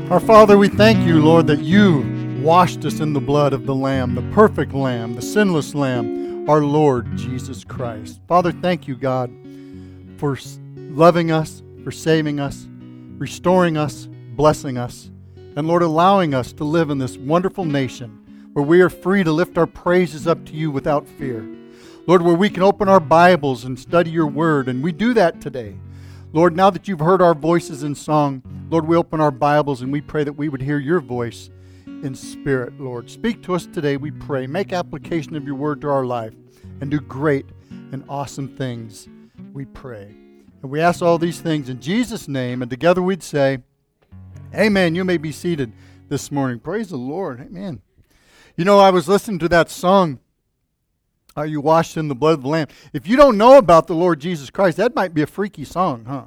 Our Father, we thank you, Lord, that you washed us in the blood of the Lamb, the perfect Lamb, the sinless Lamb, our Lord Jesus Christ. Father, thank you, God, for loving us, for saving us, restoring us, blessing us, and Lord, allowing us to live in this wonderful nation where we are free to lift our praises up to you without fear. Lord, where we can open our Bibles and study your word, and we do that today. Lord, now that you've heard our voices in song, Lord, we open our Bibles and we pray that we would hear your voice in spirit, Lord. Speak to us today, we pray. Make application of your word to our life and do great and awesome things, we pray. And we ask all these things in Jesus' name, and together we'd say, amen. You may be seated this morning. Praise the Lord. Amen. You know, I was listening to that song, Are You Washed in the Blood of the Lamb? If you don't know about the Lord Jesus Christ, that might be a freaky song, huh?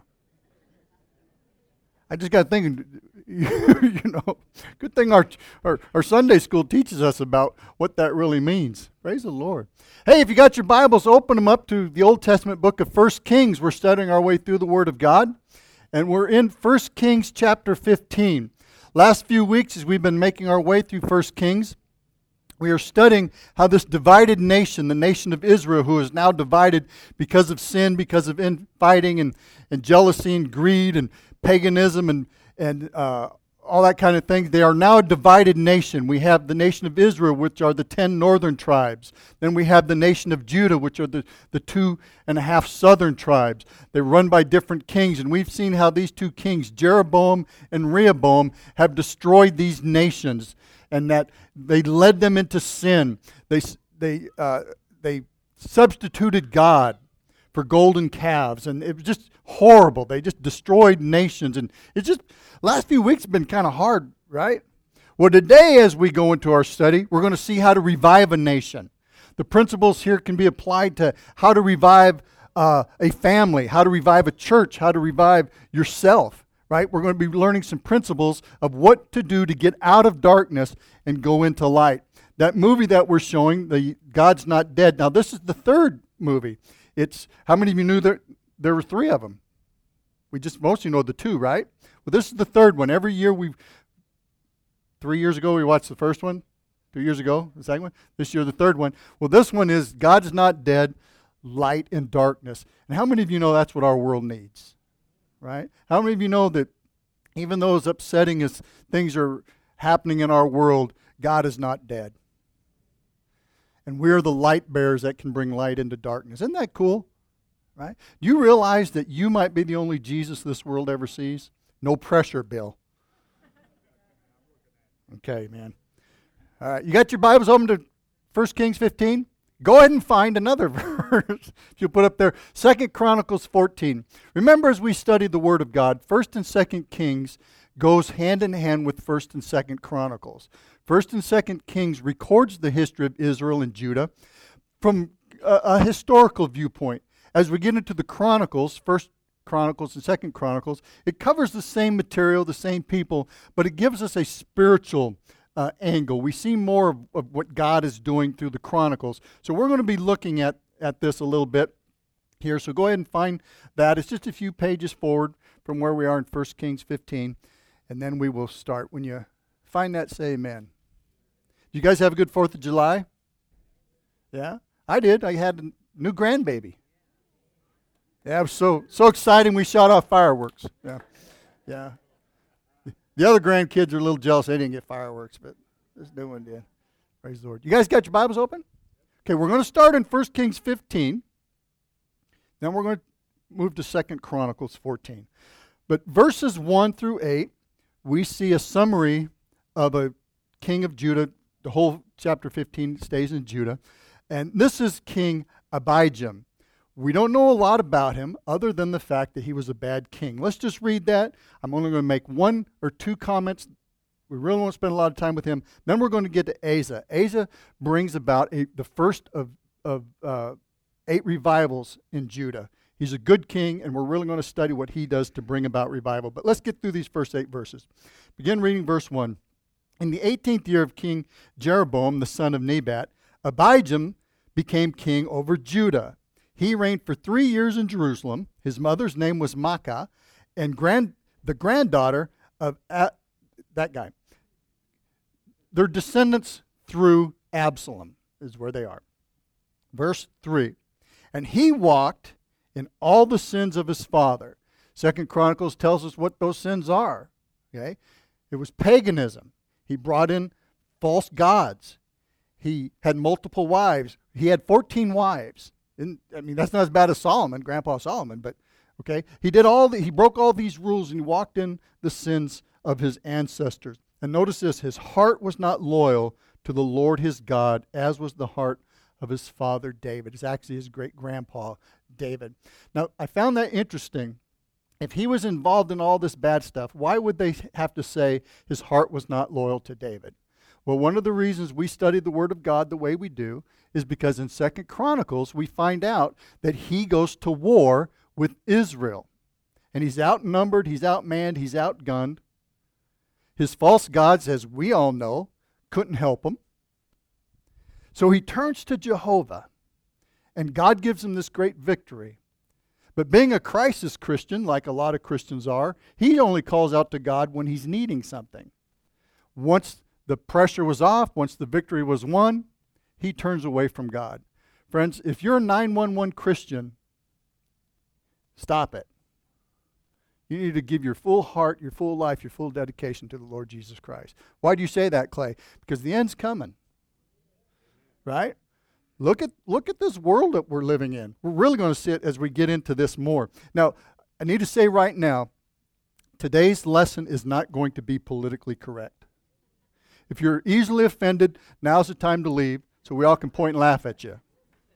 I just got thinking, good thing our Sunday school teaches us about what that really means. Praise the Lord. Hey, if you got your Bibles, open them up to the Old Testament book of 1 Kings. We're studying our way through the Word of God, and we're in 1 Kings chapter 15. Last few weeks, as we've been making our way through 1 Kings, we are studying how this divided nation, the nation of Israel, who is now divided because of sin, because of infighting and jealousy and greed and paganism and all that kind of thing. They are now a divided nation. We have the nation of Israel, which are the 10 northern tribes. Then we have the nation of Judah, which are the 2.5 southern tribes. They're run by different kings, and we've seen how these two kings, Jeroboam and Rehoboam, have destroyed these nations, and that they led them into sin. They substituted God for golden calves, and it was just horrible. They just destroyed nations, and it's just, last few weeks have been kind of hard, right? Well, today as we go into our study, we're going to see how to revive a nation. The principles here can be applied to how to revive a family, how to revive a church, how to revive yourself, right? We're going to be learning some principles of what to do to get out of darkness and go into light. That movie that we're showing, the God's Not Dead, now this is the third movie. It's, how many of you knew that there were 3 of them? We just mostly know the 2, right? Well, this is the third one. Every year 3 years ago we watched the first one. 2 years ago, the second one. This year the third one. Well, this one is God's Not Dead, Light and Darkness. And how many of you know that's what our world needs? Right? How many of you know that even though as upsetting as things are happening in our world, God is not dead? And we're the light bearers that can bring light into darkness. Isn't that cool? Right? Do you realize that you might be the only Jesus this world ever sees? No pressure, Bill. Okay, man. All right, you got your Bibles open to 1 Kings 15? Go ahead and find another verse. If you put up there, 2 Chronicles 14. Remember, as we studied the Word of God, 1 and 2 Kings goes hand in hand with 1 and 2 Chronicles. 1 and 2 Kings records the history of Israel and Judah from a historical viewpoint. As we get into the Chronicles, 1 Chronicles and 2 Chronicles, it covers the same material, the same people, but it gives us a spiritual angle. We see more of what God is doing through the Chronicles. So we're going to be looking at this a little bit here. So go ahead and find that. It's just a few pages forward from where we are in 1 Kings 15, and then we will start. When you find that, say amen. You guys have a good 4th of July? Yeah? I did. I had a new grandbaby. Yeah, it was so exciting we shot off fireworks. Yeah. The other grandkids are a little jealous. They didn't get fireworks, but this new one did. Praise the Lord. You guys got your Bibles open? Okay, we're going to start in 1 Kings 15. Then we're going to move to 2 Chronicles 14. But verses 1 through 8, we see a summary of a king of Judah. The whole chapter 15 stays in Judah. And this is King Abijam. We don't know a lot about him other than the fact that he was a bad king. Let's just read that. I'm only going to make 1 or 2 comments. We really won't spend a lot of time with him. Then we're going to get to Asa. Asa brings about the first of 8 revivals in Judah. He's a good king, and we're really going to study what he does to bring about revival. But let's get through these first 8 verses. Begin reading verse 1. In the 18th year of King Jeroboam, the son of Nebat, Abijam became king over Judah. He reigned for 3 years in Jerusalem. His mother's name was Maacah, and the granddaughter of that guy. Their descendants through Absalom is where they are. Verse 3. And he walked in all the sins of his father. Second Chronicles tells us what those sins are. Okay? It was paganism. He brought in false gods. He had multiple wives. He had 14 wives. That's not as bad as Solomon, Grandpa Solomon, but okay. He broke all these rules and he walked in the sins of his ancestors. And notice this, his heart was not loyal to the Lord his God, as was the heart of his father David. It's actually his great-grandpa David. Now, I found that interesting. If he was involved in all this bad stuff, why would they have to say his heart was not loyal to David? Well, one of the reasons we study the Word of God the way we do is because in 2 Chronicles we find out that he goes to war with Israel. And he's outnumbered, he's outmanned, he's outgunned. His false gods, as we all know, couldn't help him. So he turns to Jehovah, and God gives him this great victory. But being a crisis Christian, like a lot of Christians are, he only calls out to God when he's needing something. Once the pressure was off, once the victory was won, he turns away from God. Friends, if you're a 911 Christian, stop it. You need to give your full heart, your full life, your full dedication to the Lord Jesus Christ. Why do you say that, Clay? Because the end's coming. Right? Look at this world that we're living in. We're really going to see it as we get into this more. Now, I need to say right now, today's lesson is not going to be politically correct. If you're easily offended, now's the time to leave so we all can point and laugh at you.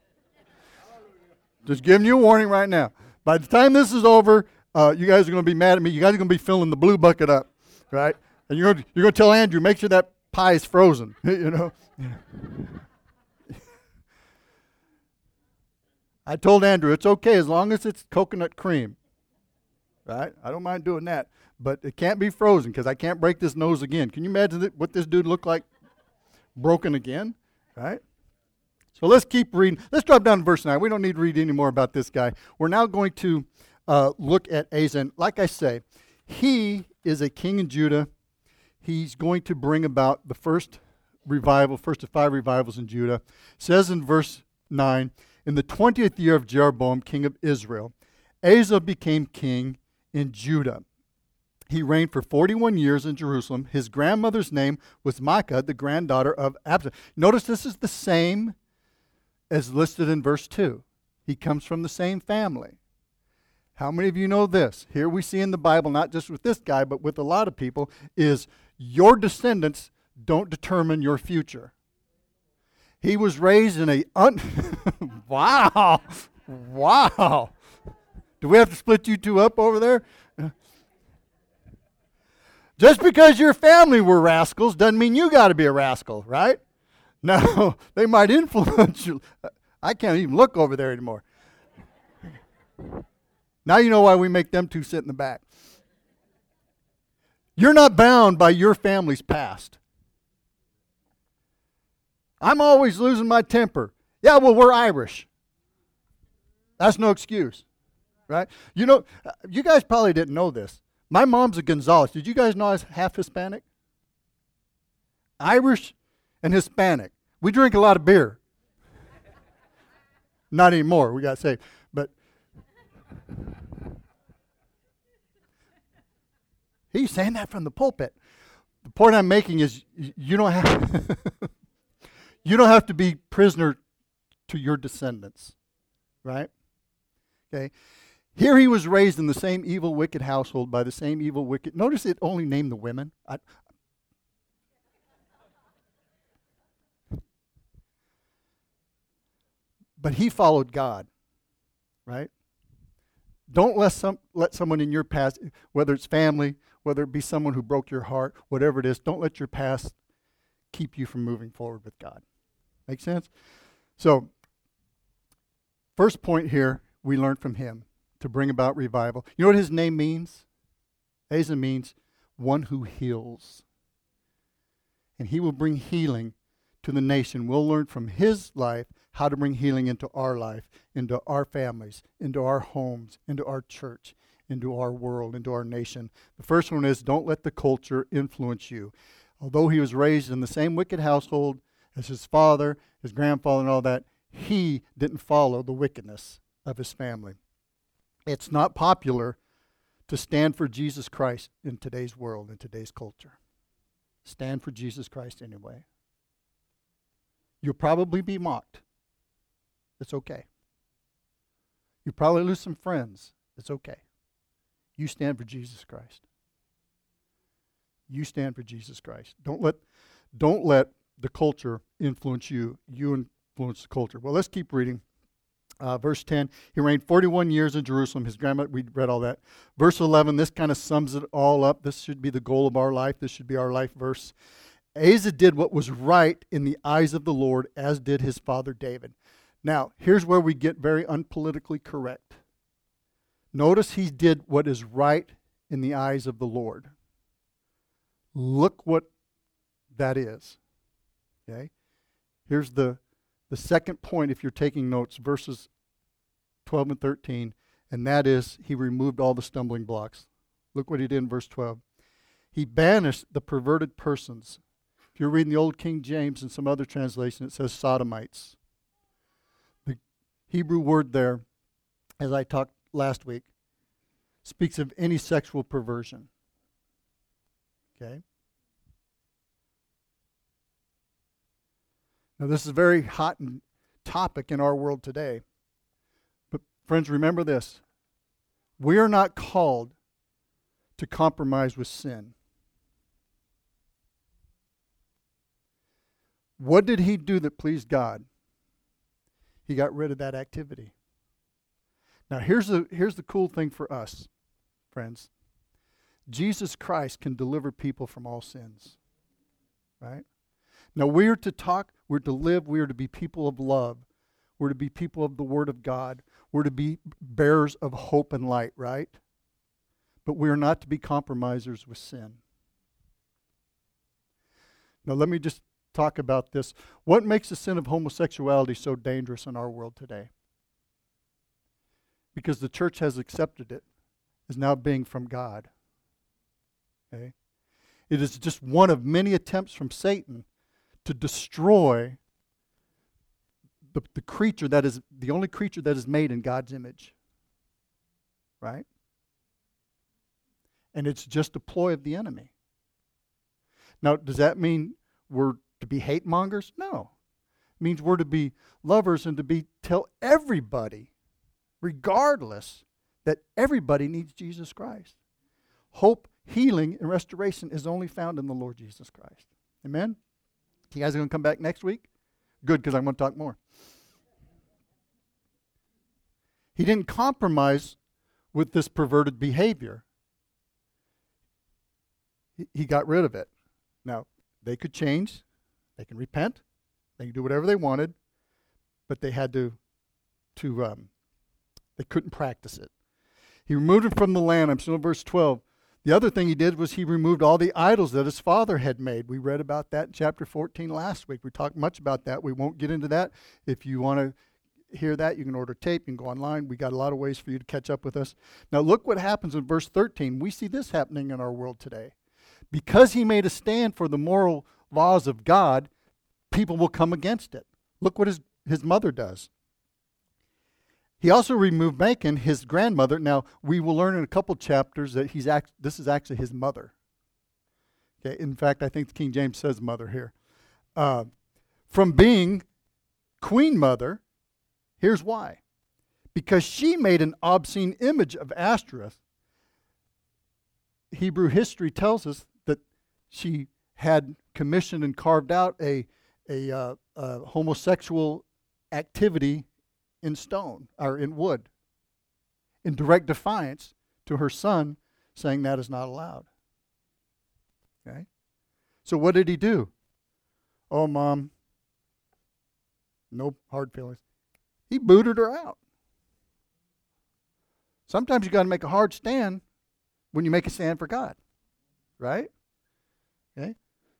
Just giving you a warning right now. By the time this is over, you guys are going to be mad at me. You guys are going to be filling the blue bucket up, right? And you're going to tell Andrew, make sure that pie is frozen, you know. I told Andrew, it's okay as long as it's coconut cream, right? I don't mind doing that, but it can't be frozen because I can't break this nose again. Can you imagine what this dude looked like broken again, right? So let's keep reading. Let's drop down to verse 9. We don't need to read any more about this guy. We're now going to look at Asa. Like I say, he is a king in Judah. He's going to bring about the first of 5 revivals in Judah. It says in verse 9, in the 20th year of Jeroboam, king of Israel, Asa became king in Judah. He reigned for 41 years in Jerusalem. His grandmother's name was Maacah, the granddaughter of Absalom. Notice this is the same as listed in verse 2. He comes from the same family. How many of you know this? Here we see in the Bible, not just with this guy, but with a lot of people, is your descendants don't determine your future. He was raised in a... Wow! Wow! Do we have to split you two up over there? Just because your family were rascals doesn't mean you got to be a rascal, right? No, they might influence you. I can't even look over there anymore. Now you know why we make them two sit in the back. You're not bound by your family's past. I'm always losing my temper. Yeah, well, we're Irish. That's no excuse, right? You know, you guys probably didn't know this. My mom's a Gonzalez. Did you guys know I was half Hispanic? Irish and Hispanic. We drink a lot of beer. Not anymore. We got saved. But he's saying that from the pulpit. The point I'm making is you don't have you don't have to be prisoner to your descendants, right? Okay. Here he was raised in the same evil, wicked household by the same evil, wicked. Notice it only named the women. But he followed God, right? Don't let someone in your past, whether it's family, whether it be someone who broke your heart, whatever it is, don't let your past keep you from moving forward with God. Make sense? So, first point here, we learned from him to bring about revival. You know what his name means? Asa means one who heals. And he will bring healing to the nation. We'll learn from his life how to bring healing into our life, into our families, into our homes, into our church, into our world, into our nation. The first one is, don't let the culture influence you. Although he was raised in the same wicked household as his father, his grandfather, and all that, he didn't follow the wickedness of his family. It's not popular to stand for Jesus Christ in today's world, in today's culture. Stand for Jesus Christ anyway. You'll probably be mocked. It's okay. You'll probably lose some friends. It's okay. You stand for Jesus Christ. You stand for Jesus Christ. Don't let the culture influence you. You influence the culture. Well, let's keep reading. Verse 10, he reigned 41 years in Jerusalem. His grandmother, we read all that. Verse 11, this kind of sums it all up. This should be the goal of our life. This should be our life verse. Asa did what was right in the eyes of the Lord, as did his father David. Now, here's where we get very unpolitically correct. Notice he did what is right in the eyes of the Lord. Look what that is. Okay? Here's the second point, if you're taking notes, verses 12 and 13, and that is he removed all the stumbling blocks. Look what he did in verse 12. He banished the perverted persons. If you're reading the Old King James and some other translation, it says sodomites. The Hebrew word there, as I talked last week, speaks of any sexual perversion. Okay? Now, this is a very hot topic in our world today. But, friends, remember this. We are not called to compromise with sin. What did he do that pleased God? He got rid of that activity. Now, here's the cool thing for us, friends. Jesus Christ can deliver people from all sins. Right? Now, we're to talk, we're to live, we're to be people of love. We're to be people of the Word of God. We're to be bearers of hope and light, right? But we are not to be compromisers with sin. Now, let me just talk about this. What makes the sin of homosexuality so dangerous in our world today? Because the church has accepted it as now being from God. Okay? It is just one of many attempts from Satan to destroy the creature that is the only creature that is made in God's image. Right? And it's just a ploy of the enemy. Now, does that mean we're to be hate mongers? No. It means we're to be lovers and to tell everybody, regardless, that everybody needs Jesus Christ. Hope, healing, and restoration is only found in the Lord Jesus Christ. Amen? You guys are going to come back next week? Good, because I'm going to talk more. He didn't compromise with this perverted behavior. He got rid of it. Now, they could change. They can repent. They can do whatever they wanted. But they had to they couldn't practice it. He removed it from the land. I'm still in verse 12. The other thing he did was he removed all the idols that his father had made. We read about that in chapter 14 last week. We talked much about that. We won't get into that. If you want to hear that, you can order tape. You can go online. We got a lot of ways for you to catch up with us. Now look what happens in verse 13. We see this happening in our world today. Because he made a stand for the moral laws of God, people will come against it. Look what his mother does. He also removed Macon, his grandmother. Now, we will learn in a couple chapters that this is actually his mother. Okay, in fact, I think the King James says mother here. From being queen mother, here's why. Because she made an obscene image of Ashtoreth. Hebrew history tells us that she had commissioned and carved out a homosexual activity in stone or in wood, in direct defiance to her son, saying that is not allowed. Okay? So what did he do? Oh, Mom, no hard feelings. He booted her out. Sometimes you got to make a hard stand when you make a stand for God, right? Okay?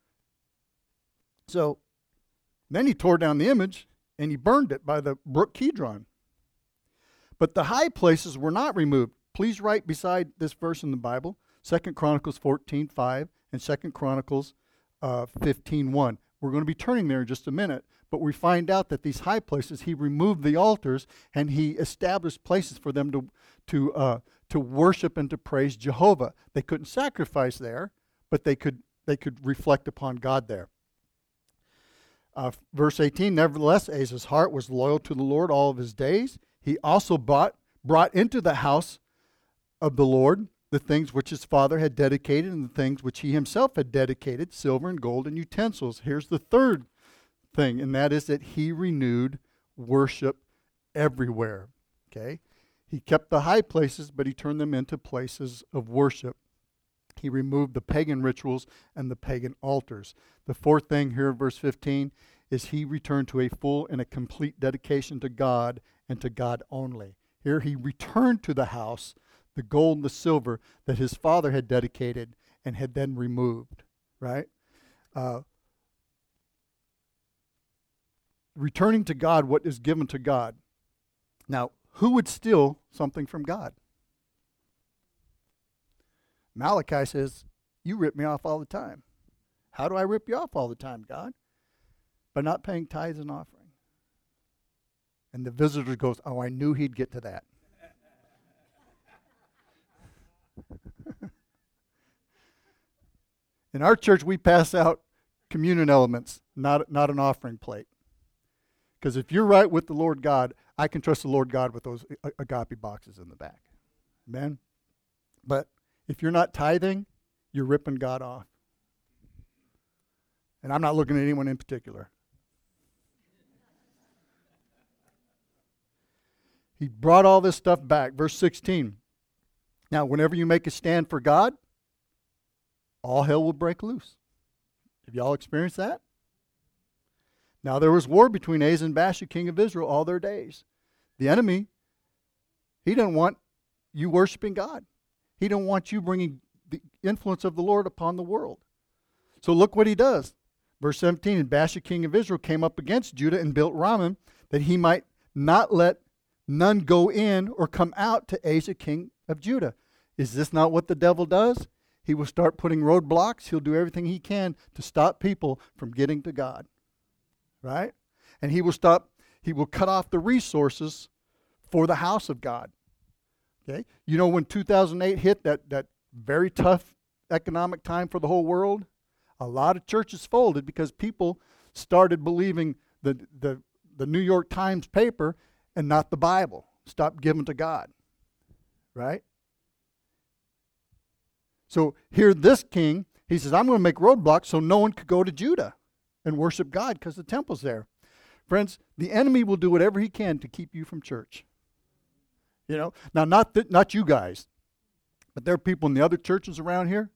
So then he tore down the image and he burned it by the brook Kidron. But the high places were not removed. please write beside this verse in the Bible, 2 Chronicles 14:5 and 2 Chronicles 15:1. We're going to be turning there in just a minute, but we find out that these high places, he removed the altars and he established places for them to worship and to praise Jehovah. They couldn't sacrifice there, but they could reflect upon God there. Verse 18, nevertheless, Asa's heart was loyal to the Lord all of his days. He also brought into the house of the Lord the things which his father had dedicated and the things which he himself had dedicated, silver and gold and utensils. Here's the third thing, and that is that he renewed worship everywhere. Okay? He kept the high places, but he turned them into places of worship. He removed the pagan rituals and the pagan altars. The fourth thing here in verse 15 is he returned to a full and a complete dedication to God and to God only. Here he returned to the house the gold and the silver that his father had dedicated and had then removed, right? Returning to God what is given to God. Now, who would steal something from God? Malachi says, you rip me off all the time. How do I rip you off all the time, God? By not paying tithes and offering. And the visitor goes, oh, I knew he'd get to that. In our church, we pass out communion elements, not an offering plate. Because if you're right with the Lord God, I can trust the Lord God with those agape boxes in the back. Amen? But if you're not tithing, you're ripping God off. And I'm not looking at anyone in particular. He brought all this stuff back. Verse 16. Now, whenever you make a stand for God, all hell will break loose. Have y'all experienced that? Now, there was war between Asa and Baasha, king of Israel, all their days. The enemy, he didn't want you worshiping God. He didn't want you bringing the influence of the Lord upon the world. So look what he does. Verse 17, and Baasha, king of Israel, came up against Judah and built Ramah, that he might not let none go in or come out to Asa, king of Judah. Is this not what the devil does? He will start putting roadblocks. He'll do everything he can to stop people from getting to God. Right? And he will cut off the resources for the house of God. Okay? You know, when 2008 hit, that very tough economic time for the whole world, a lot of churches folded because people started believing the New York Times paper and not the Bible. Stopped giving to God. Right? So here this king, he says, I'm going to make roadblocks so no one could go to Judah and worship God because the temple's there. Friends, the enemy will do whatever he can to keep you from church. You know, now not you guys, but there are people in the other churches around here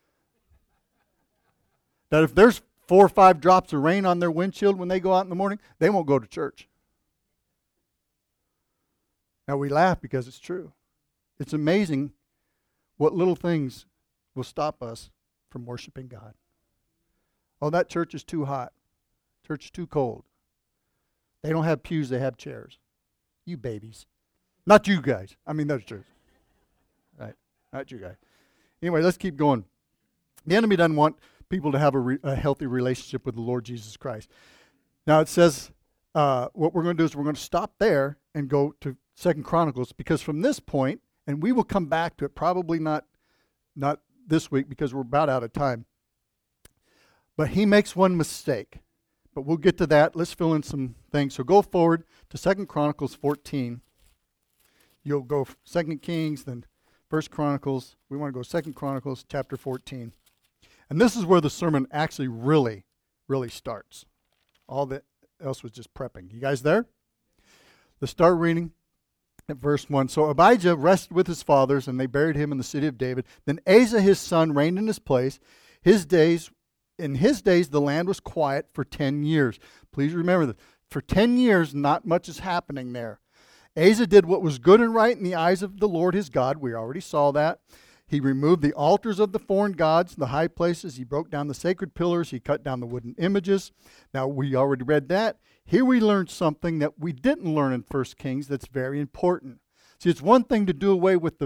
that if there's 4 or 5 drops of rain on their windshield when they go out in the morning, they won't go to church. Now we laugh because it's true. It's amazing what little things will stop us from worshiping God. Oh, that church is too hot. Church is too cold. They don't have pews, they have chairs. You babies. Not you guys. I mean, those churches. Right. Not you guys. Anyway, let's keep going. The enemy doesn't want people to have a healthy relationship with the Lord Jesus Christ. Now it says, what we're going to do is we're going to stop there and go to 2 Chronicles, because from this point, and we will come back to it, probably not this week because we're about out of time. But he makes one mistake. But we'll get to that. Let's fill in some things. So go forward to 2 Chronicles 14. You'll go 2 Kings, then 1 Chronicles. We want to go 2 Chronicles chapter 14. And this is where the sermon actually really, really starts. All that else was just prepping. You guys there? Let's start reading at verse 1. So Abijah rested with his fathers, and they buried him in the city of David. Then Asa his son reigned in his place. In his days, the land was quiet for 10 years. Please remember that. For 10 years, not much is happening there. Asa did what was good and right in the eyes of the Lord his God. We already saw that. He removed the altars of the foreign gods, the high places. He broke down the sacred pillars. He cut down the wooden images. Now, we already read that. Here we learned something that we didn't learn in 1 Kings that's very important. See, it's one thing to do away with the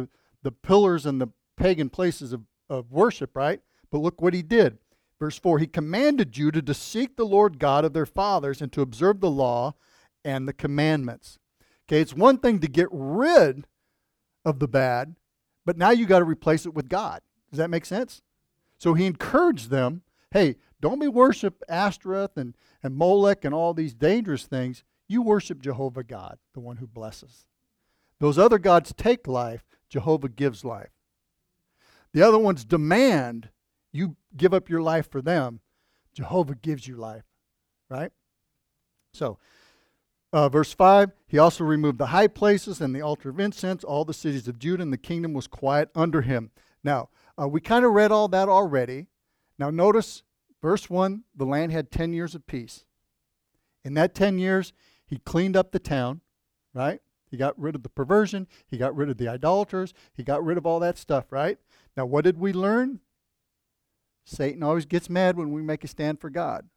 the pillars and the pagan places of worship, right? But look what he did. Verse 4, he commanded Judah to seek the Lord God of their fathers and to observe the law and the commandments. Okay, it's one thing to get rid of the bad, but now you got to replace it with God. Does that make sense? So he encouraged them, hey, don't be worship Ashtoreth and Molech and all these dangerous things. You worship Jehovah God, the one who blesses. Those other gods take life. Jehovah gives life. The other ones demand you give up your life for them. Jehovah gives you life, right? So, verse 5, he also removed the high places and the altar of incense. All the cities of Judah and the kingdom was quiet under him. Now, we kind of read all that already. Now notice, verse 1, the land had 10 years of peace. In that 10 years, he cleaned up the town, right? He got rid of the perversion. He got rid of the idolaters. He got rid of all that stuff, right? Now, what did we learn? Satan always gets mad when we make a stand for God.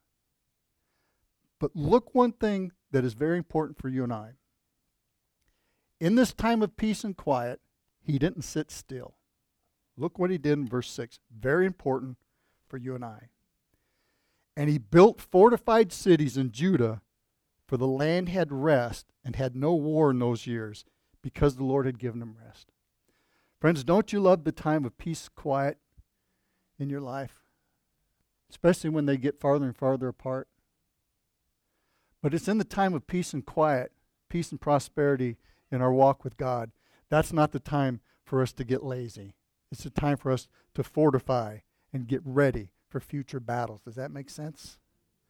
But look one thing that is very important for you and I. In this time of peace and quiet, he didn't sit still. Look what he did in verse 6. Very important for you and I. And he built fortified cities in Judah, for the land had rest and had no war in those years, because the Lord had given them rest. Friends, don't you love the time of peace, quiet in your life? Especially when they get farther and farther apart. But it's in the time of peace and quiet, peace and prosperity in our walk with God. That's not the time for us to get lazy. It's the time for us to fortify and get ready for future battles. Does that make sense?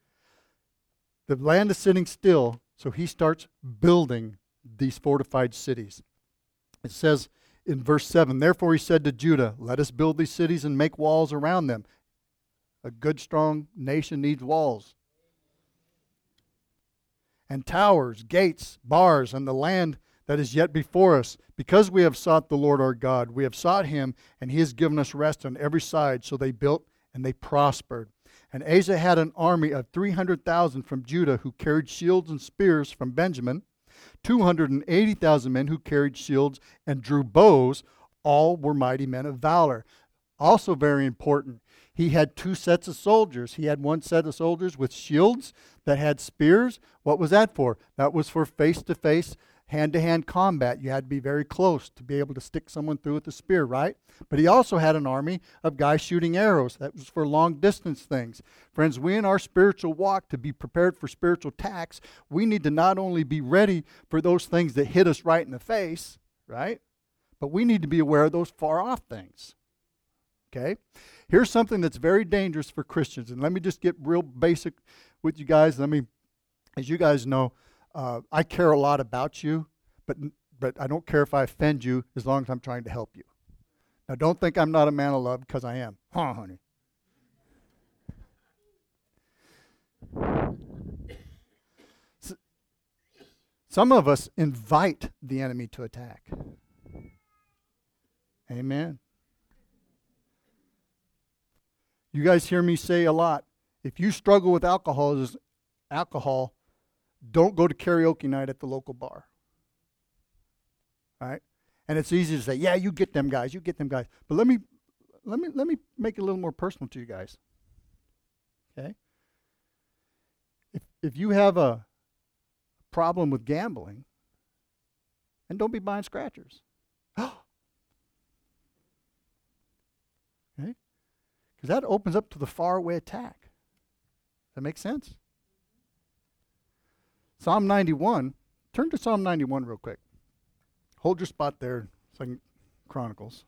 The land is sitting still, so he starts building these fortified cities. It says in verse 7, therefore he said to Judah, let us build these cities and make walls around them. A good, strong nation needs walls. And towers, gates, bars, and the land that is yet before us. Because we have sought the Lord our God, we have sought him, and he has given us rest on every side. So they built and they prospered. And Asa had an army of 300,000 from Judah who carried shields and spears from Benjamin, 280,000 men who carried shields and drew bows. All were mighty men of valor. Also very important, he had two sets of soldiers. He had one set of soldiers with shields that had spears. What was that for? That was for face-to-face, hand-to-hand combat. You had to be very close to be able to stick someone through with a spear, right? But he also had an army of guys shooting arrows. That was for long-distance things. Friends, we in our spiritual walk, to be prepared for spiritual attacks, we need to not only be ready for those things that hit us right in the face, right? But we need to be aware of those far-off things. Okay? Here's something that's very dangerous for Christians. And let me just get real basic with you guys. As you guys know, I care a lot about you, but I don't care if I offend you as long as I'm trying to help you. Now, don't think I'm not a man of love, because I am. Huh, honey? Some of us invite the enemy to attack. Amen. You guys hear me say a lot, if you struggle with alcohol, don't go to karaoke night at the local bar. All right? And it's easy to say, yeah, you get them guys. But let me make it a little more personal to you guys. Okay? If you have a problem with gambling, and don't be buying scratchers. Okay? Because that opens up to the faraway attack. Does that make sense? Psalm 91. Turn to Psalm 91 real quick. Hold your spot there, 2 Chronicles.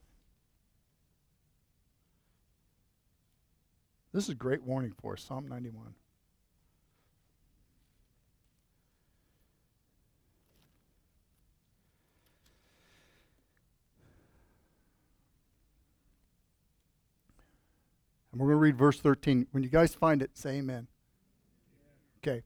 This is a great warning for us, Psalm 91. And we're going to read verse 13. When you guys find it, say amen. Okay.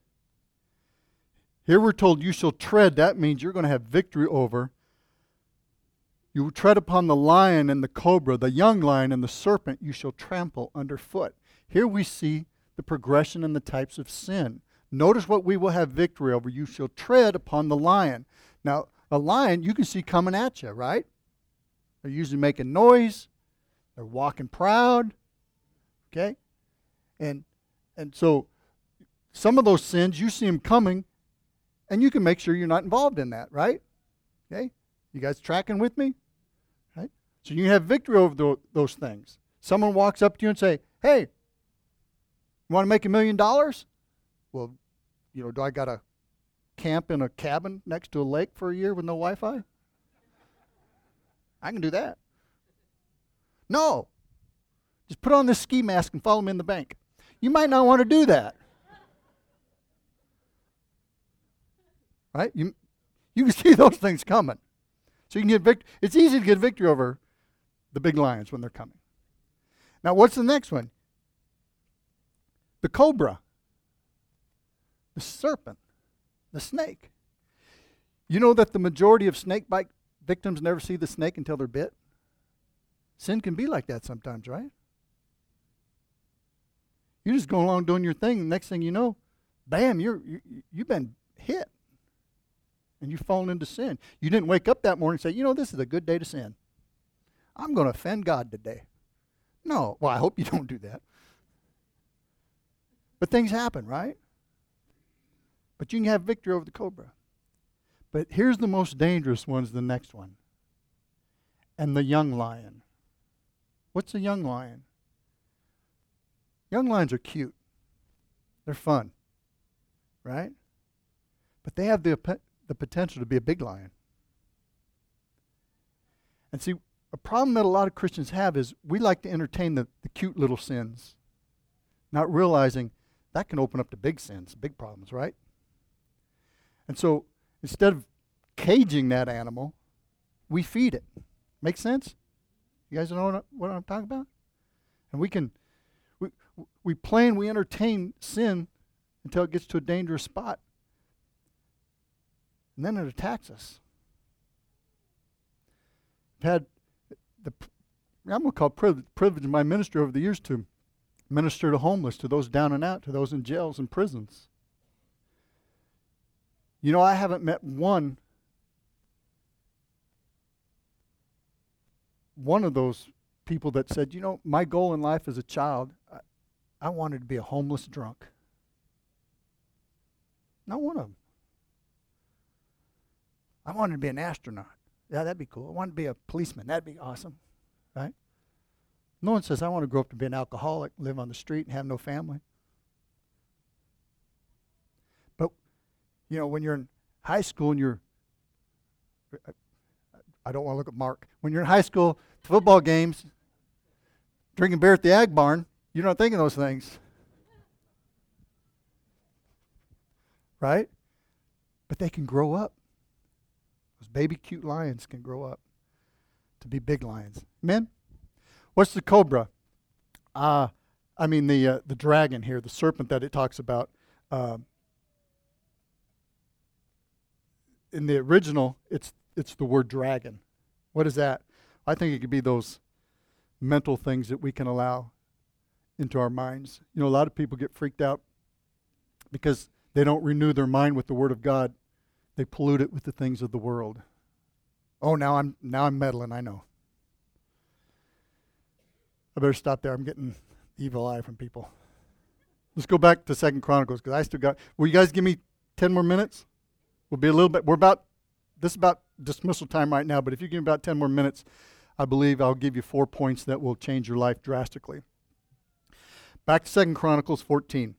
Here we're told you shall tread. That means you're going to have victory over. You will tread upon the lion and the cobra, the young lion and the serpent you shall trample underfoot. Here we see the progression and the types of sin. Notice what we will have victory over. You shall tread upon the lion. Now, a lion you can see coming at you, right? They're usually making noise. They're walking proud. Okay? And so some of those sins, you see them coming, and you can make sure you're not involved in that, right? Okay? You guys tracking with me? Right? So you have victory over those things. Someone walks up to you and say, hey, you want to make $1 million? Well, do I got to camp in a cabin next to a lake for a year with no Wi-Fi? I can do that. No. Just put on this ski mask and follow me in the bank. You might not want to do that. Right? You can see those things coming. So you can get victory. It's easy to get victory over the big lions when they're coming. Now, what's the next one? The cobra, the serpent, the snake. You know that the majority of snake bite victims never see the snake until they're bit? Sin can be like that sometimes, right? You're just going along doing your thing, and next thing you know, bam, you've been hit. And you've fallen into sin. You didn't wake up that morning and say, this is a good day to sin. I'm going to offend God today. No. Well, I hope you don't do that. But things happen, right? But you can have victory over the cobra. But here's the most dangerous one's the next one. And the young lion. What's a young lion? Young lions are cute. They're fun. Right? But they have the potential to be a big lion. And see, a problem that a lot of Christians have is we like to entertain the cute little sins, not realizing that can open up to big sins, big problems, right? And so instead of caging that animal, we feed it. Make sense? You guys know what I'm talking about? And we entertain sin until it gets to a dangerous spot. And then it attacks us. I've had I'm going to call it privilege in my ministry over the years to minister to homeless, to those down and out, to those in jails and prisons. I haven't met one of those people that said, my goal in life as a child, I wanted to be a homeless drunk. Not one of them. I wanted to be an astronaut. Yeah, that'd be cool. I wanted to be a policeman. That'd be awesome, right? No one says, I want to grow up to be an alcoholic, live on the street, and have no family. But, when you're in high school and I don't want to look at Mark. When you're in high school, football games, drinking beer at the Ag Barn, you're not thinking those things. Right? But they can grow up. Those baby cute lions can grow up to be big lions. Amen? What's the cobra? The dragon here, the serpent that it talks about. In the original, it's the word dragon. What is that? I think it could be those mental things that we can allow into our minds. A lot of people get freaked out because they don't renew their mind with the Word of God. They pollute it with the things of the world. Oh, now I'm meddling, I know. I better stop there. I'm getting evil eye from people. Let's go back to 2 Chronicles because I still got. Will you guys give me 10 more minutes? We'll be a little bit. This is about dismissal time right now, but if you give me about 10 more minutes, I believe I'll give you 4 points that will change your life drastically. Back to 2 Chronicles 14.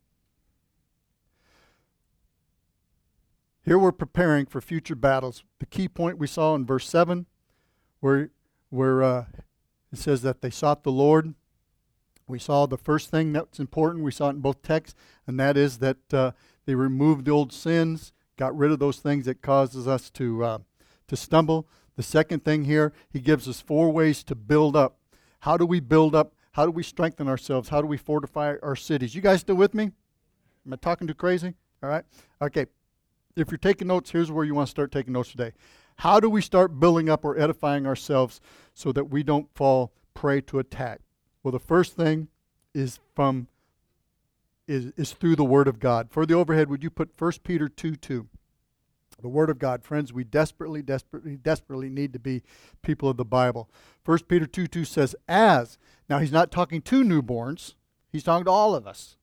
Here we're preparing for future battles. The key point we saw in verse 7, where it says that they sought the Lord. We saw the first thing that's important. We saw it in both texts, and that is that they removed the old sins, got rid of those things that causes us to stumble. The second thing here, he gives us 4 ways to build up. How do we build up? How do we strengthen ourselves? How do we fortify our cities? You guys still with me? Am I talking too crazy? All right. Okay. If you're taking notes, here's where you want to start taking notes today. How do we start building up or edifying ourselves so that we don't fall prey to attack? Well, the first thing is through the Word of God. For the overhead, would you put 1 Peter 2:2? The Word of God. Friends, we desperately need to be people of the Bible. 1 Peter 2:2 says, as. Now, he's not talking to newborns. He's talking to all of us.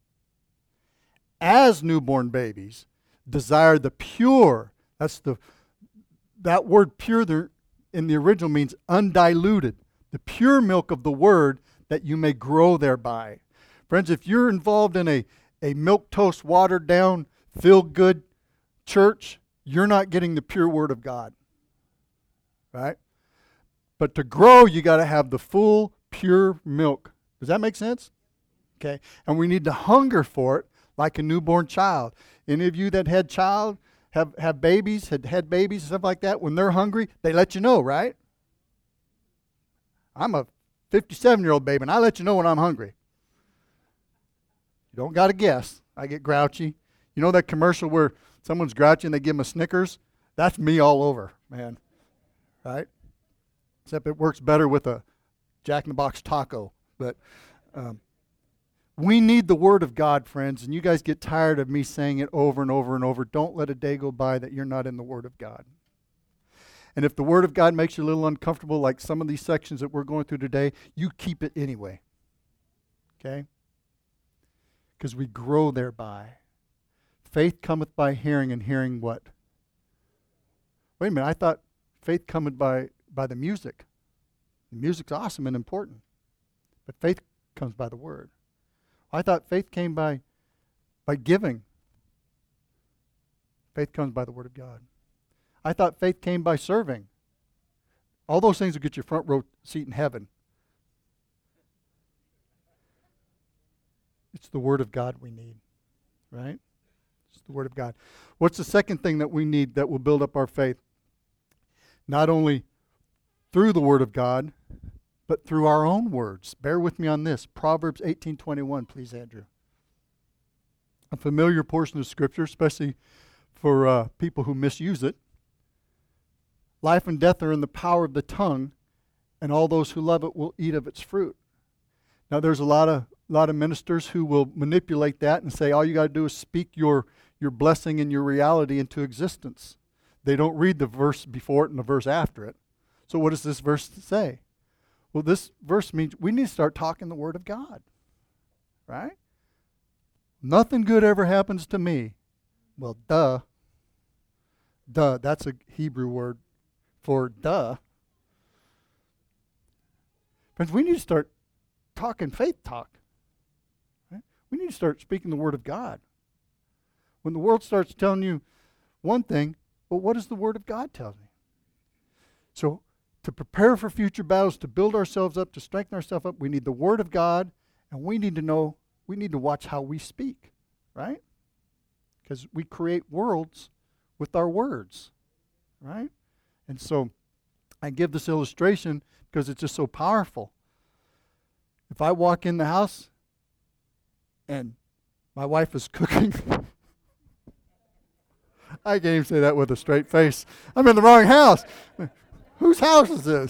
As newborn babies, desire the pure. That word pure there in the original means undiluted. The pure milk of the Word, that you may grow thereby. Friends, if you're involved in a milquetoast, watered down, feel good church, you're not getting the pure Word of God. Right? But to grow, you got to have the full, pure milk. Does that make sense? Okay. And we need to hunger for it like a newborn child. Any of you that had babies, had babies and stuff like that, when they're hungry, they let you know, right? I'm a 57-year-old baby, and I let you know when I'm hungry. You don't got to guess. I get grouchy. You know that commercial where someone's grouchy and they give them a Snickers? That's me all over, man. Right? Except it works better with a Jack in the Box taco. But we need the Word of God, friends, and you guys get tired of me saying it over and over and over. Don't let a day go by that you're not in the Word of God. And if the Word of God makes you a little uncomfortable, like some of these sections that we're going through today, you keep it anyway. Okay? Because we grow thereby. Faith cometh by hearing, and hearing what? Wait a minute, I thought faith cometh by the music. The music's awesome and important. But faith comes by the Word. I thought faith came by giving. Faith comes by the Word of God. I thought faith came by serving. All those things will get you front row seat in heaven. It's the Word of God we need, right? It's the Word of God. What's the second thing that we need that will build up our faith? Not only through the Word of God, but through our own words. Bear with me on this. Proverbs 18:21, please, Andrew. A familiar portion of Scripture, especially for people who misuse it. Life and death are in the power of the tongue, and all those who love it will eat of its fruit. Now, there's a lot of ministers who will manipulate that and say all you got to do is speak your blessing and your reality into existence. They don't read the verse before it and the verse after it. So what does this verse say? Well, this verse means we need to start talking the Word of God, right? Nothing good ever happens to me. Well, duh. Duh, that's a Hebrew word for duh. Friends, we need to start talking faith talk. Right? We need to start speaking the Word of God. When the world starts telling you one thing, well, what does the Word of God tell me? So, to prepare for future battles, to build ourselves up, to strengthen ourselves up, we need the Word of God, and we need to watch how we speak, right? Because we create worlds with our words, right? And so I give this illustration because it's just so powerful. If I walk in the house and my wife is cooking, I can't even say that with a straight face. I'm in the wrong house. Whose house is this?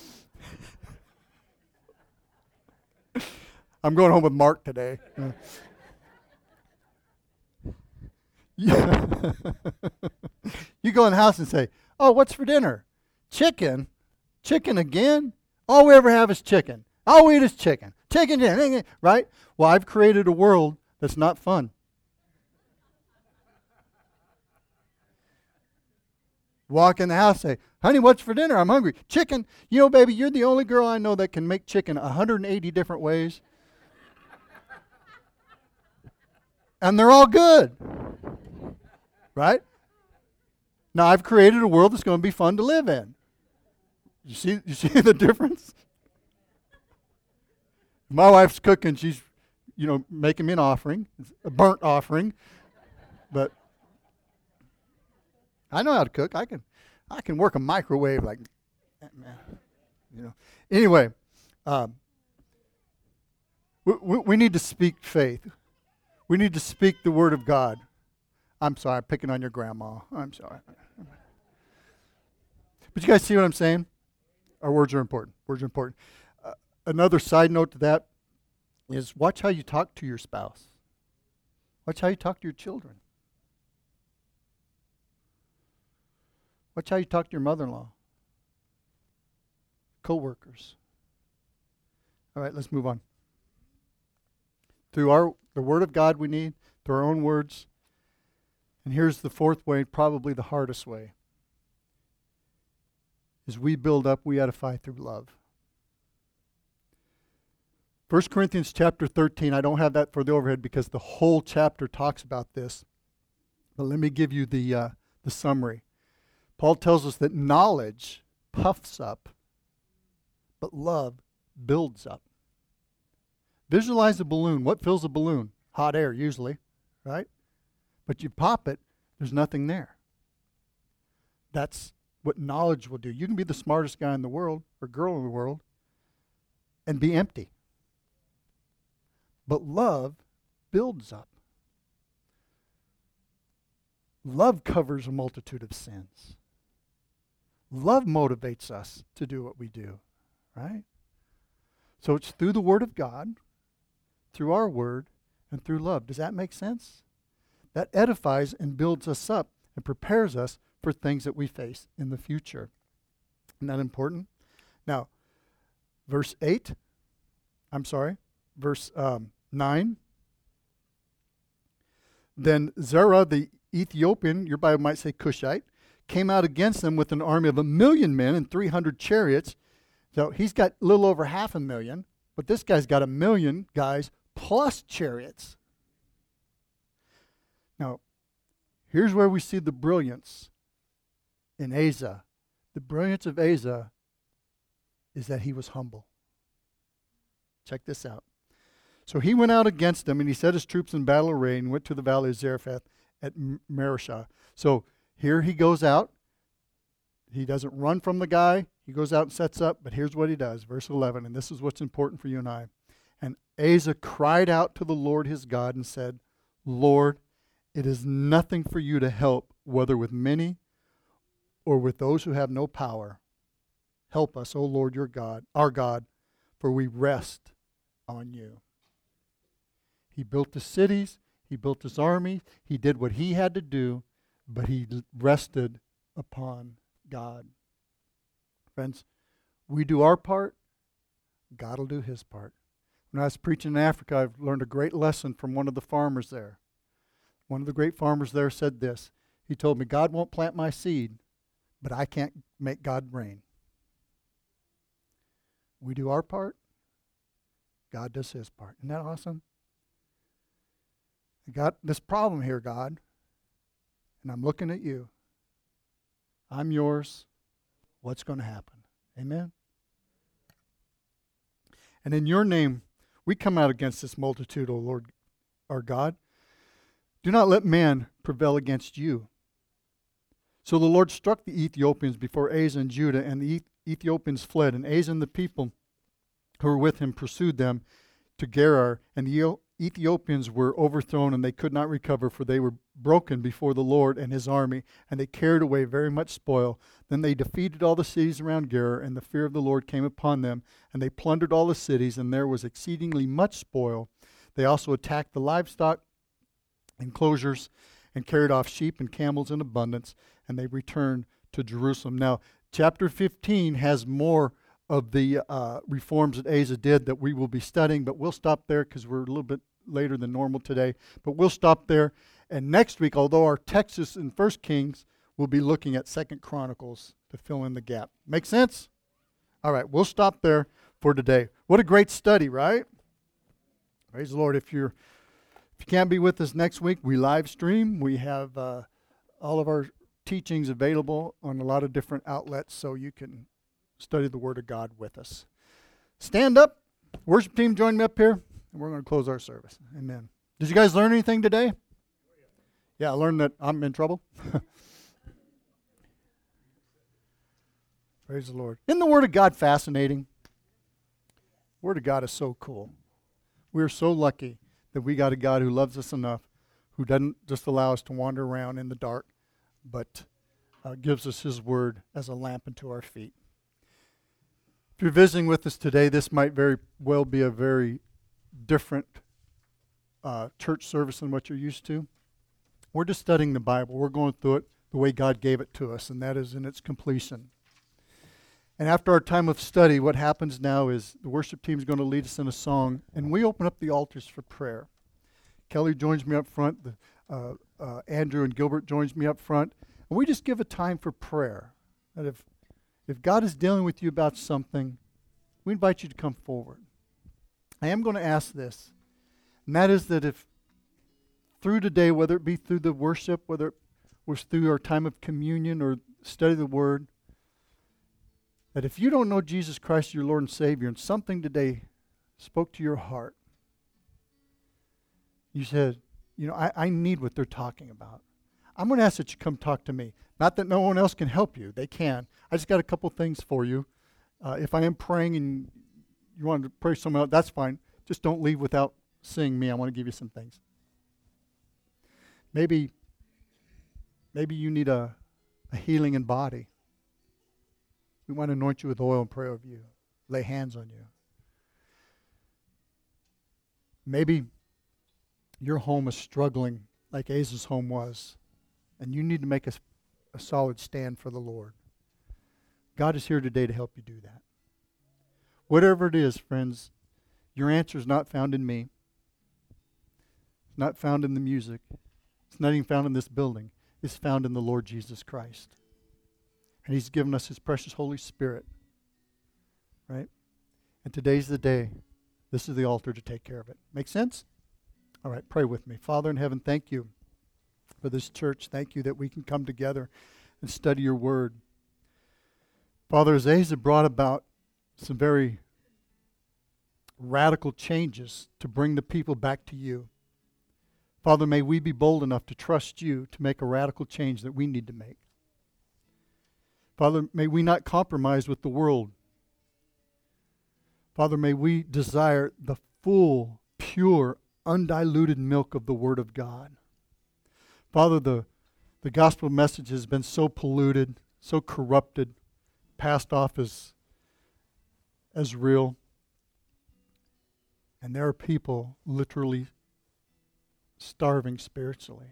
I'm going home with Mark today. Yeah. You go in the house and say, oh, what's for dinner? Chicken? Chicken again? All we ever have is chicken. All we eat is chicken. Chicken, right? Well, I've created a world that's not fun. Walk in the house, say, honey, what's for dinner? I'm hungry. Chicken. You know, baby, you're the only girl I know that can make chicken 180 different ways. And they're all good. Right? Now, I've created a world that's going to be fun to live in. You see the difference? My wife's cooking. She's, making me an offering, a burnt offering. But I know how to cook. I can work a microwave like, Anyway, we need to speak faith. We need to speak the Word of God. I'm sorry, I'm picking on your grandma. I'm sorry. But you guys see what I'm saying? Our words are important. Words are important. Another side note to that is watch how you talk to your spouse. Watch how you talk to your children. Watch how you talk to your mother-in-law. Co-workers. All right, let's move on. Through the Word of God we need, through our own words. And here's the fourth way, probably the hardest way. As we build up, we edify through love. 1 Corinthians chapter 13, I don't have that for the overhead because the whole chapter talks about this. But let me give you the summary. Paul tells us that knowledge puffs up, but love builds up. Visualize a balloon. What fills a balloon? Hot air, usually, right? But you pop it, there's nothing there. That's what knowledge will do. You can be the smartest guy in the world or girl in the world and be empty. But love builds up. Love covers a multitude of sins. Love motivates us to do what we do, right? So it's through the Word of God, through our word, and through love. Does that make sense? That edifies and builds us up and prepares us for things that we face in the future. Isn't that important? Now, verse 9. Then Zerah the Ethiopian, your Bible might say Cushite, came out against them with an army of 1,000,000 men and 300 chariots. So he's got a little over 500,000, but this guy's got 1,000,000 guys plus chariots. Now, here's where we see the brilliance in Asa. The brilliance of Asa is that he was humble. Check this out. So he went out against them, and he set his troops in battle array and went to the valley of Zarephath at Marishah. So here he goes out. He doesn't run from the guy. He goes out and sets up, but here's what he does. Verse 11, and this is what's important for you and I. And Asa cried out to the Lord his God and said, Lord, it is nothing for you to help, whether with many or with those who have no power. Help us, O Lord your God, our God, for we rest on you. He built the cities, he built his army, he did what he had to do, but he rested upon God. Friends, we do our part, God will do his part. When I was preaching in Africa, I've learned a great lesson from one of the farmers there. One of the great farmers there said this. He told me, God won't plant my seed, but I can't make God rain. We do our part, God does his part. Isn't that awesome? I got this problem here, God, and I'm looking at you. I'm yours. What's going to happen? Amen? And in your name, we come out against this multitude, O Lord our God. Do not let man prevail against you. So the Lord struck the Ethiopians before Asa and Judah, and the Ethiopians fled, and Asa and the people who were with him pursued them to Gerar, and the Ethiopians were overthrown, and they could not recover, for they were broken before the Lord and his army, and they carried away very much spoil. Then they defeated all the cities around Gerar, and the fear of the Lord came upon them, and they plundered all the cities, and there was exceedingly much spoil. They also attacked the livestock enclosures and carried off sheep and camels in abundance, and they returned to Jerusalem. Now, chapter 15 has more of the reforms that Asa did that we will be studying, but we'll stop there because we're a little bit later than normal today. But we'll stop there. And next week, although our text is in 1 Kings, we'll be looking at 2 Chronicles to fill in the gap. Make sense? All right, we'll stop there for today. What a great study, right? Praise the Lord. If you can't be with us next week, we live stream. We have all of our teachings available on a lot of different outlets, so you can study the Word of God with us. Stand up. Worship team, join me up here, and we're going to close our service. Amen. Did you guys learn anything today? Yeah, I learned that I'm in trouble. Praise the Lord. Isn't the Word of God fascinating? The Word of God is so cool. We're so lucky that we got a God who loves us enough, who doesn't just allow us to wander around in the dark, but gives us his Word as a lamp unto our feet. If you're visiting with us today, this might very well be a very different church service than what you're used to. We're just studying the Bible. We're going through it the way God gave it to us, and that is in its completion. And after our time of study, what happens now is the worship team is going to lead us in a song, and we open up the altars for prayer. Kelly joins me up front. Andrew and Gilbert joins me up front. And we just give a time for prayer. That if God is dealing with you about something, we invite you to come forward. I am going to ask this, and that is that if through today, whether it be through the worship, whether it was through our time of communion or study of the Word, that if you don't know Jesus Christ, your Lord and Savior, and something today spoke to your heart, you said, I need what they're talking about. I'm going to ask that you come talk to me. Not that no one else can help you. They can. I just got a couple things for you. If I am praying and you want to pray someone else, that's fine. Just don't leave without seeing me. I want to give you some things. Maybe you need a healing in body. We want to anoint you with oil and pray over you. Lay hands on you. Maybe your home is struggling like Asa's home was, and you need to make a solid stand for the Lord. God is here today to help you do that. Whatever it is, friends, your answer is not found in me. It's not found in the music. It's not even found in this building. It's found in the Lord Jesus Christ. And He's given us His precious Holy Spirit. Right? And today's the day. This is the altar to take care of it. Make sense? All right, pray with me. Father in heaven, thank you for this church. Thank you that we can come together and study your word. Father, as Asa brought about some very radical changes to bring the people back to you, Father, may we be bold enough to trust you to make a radical change that we need to make. Father, may we not compromise with the world. Father, may we desire the full, pure, undiluted milk of the Word of God. Father, the gospel message has been so polluted, so corrupted, passed off as real. And there are people literally starving spiritually.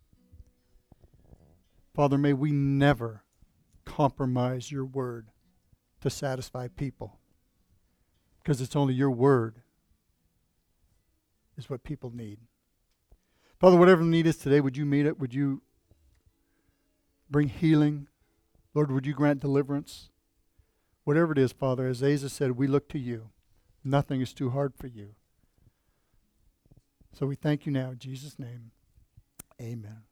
Father, may we never compromise your word to satisfy people, because it's only your word is what people need. Father, whatever the need is today, would you meet it? Would you bring healing? Lord, would you grant deliverance? Whatever it is, Father, as Asa said, we look to you. Nothing is too hard for you. So we thank you now in Jesus' name. Amen.